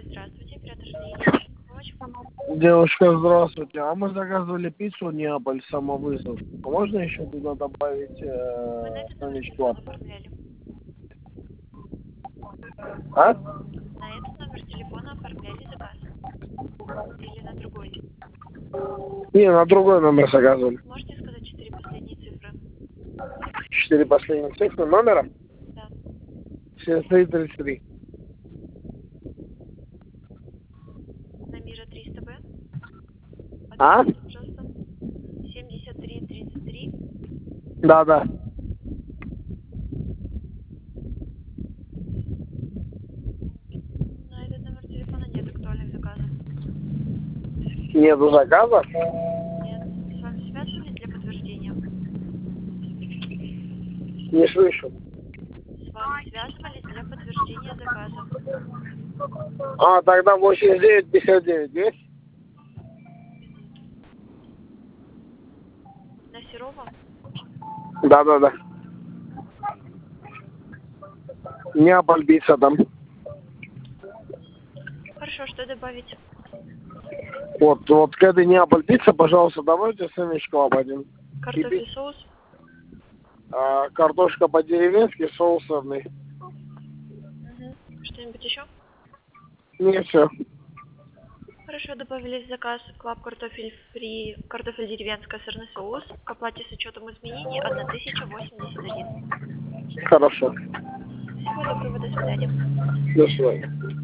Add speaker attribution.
Speaker 1: Здравствуйте, оператор линии. Помочь?
Speaker 2: Девушка, здравствуйте. А мы заказывали пиццу Неаполь самовызов. Можно еще туда добавить
Speaker 1: Вы на этот номер
Speaker 2: сэндвич
Speaker 1: телефона
Speaker 2: клаб?
Speaker 1: оформляли?
Speaker 2: А?
Speaker 1: На этот номер телефона оформляли заказ? Или на другой?
Speaker 2: Не, на другой номер заказывали.
Speaker 1: Можете сказать 4 последние цифры?
Speaker 2: 4 последних цифры номера?
Speaker 1: Да.
Speaker 2: 7333.
Speaker 1: На Мира 300Б?
Speaker 2: А?
Speaker 1: Пожалуйста. 7333.
Speaker 2: Да.
Speaker 1: На этот номер телефона нет актуальных заказов.
Speaker 2: Нету заказа?
Speaker 1: Нет. С вами связывались для подтверждения?
Speaker 2: Не слышу.
Speaker 1: С вами связывались для подтверждения заказа.
Speaker 2: А, тогда 8959 есть?
Speaker 1: На Серова?
Speaker 2: Да. Неаполь пицца там.
Speaker 1: Хорошо, что добавить?
Speaker 2: Вот к этой Неаполь пицца, пожалуйста, давайте сэндвич клаб один.
Speaker 1: Картофель, соус?
Speaker 2: Картошка по-деревенски, соус сырный.
Speaker 1: Угу. Что-нибудь еще?
Speaker 2: Не, все.
Speaker 1: Хорошо, добавили в заказ клаб картофель фри, картофель деревенская, сырный соус. К оплате с учетом изменений 1081.
Speaker 2: Хорошо.
Speaker 1: Всего доброго, до свидания.
Speaker 2: До свидания.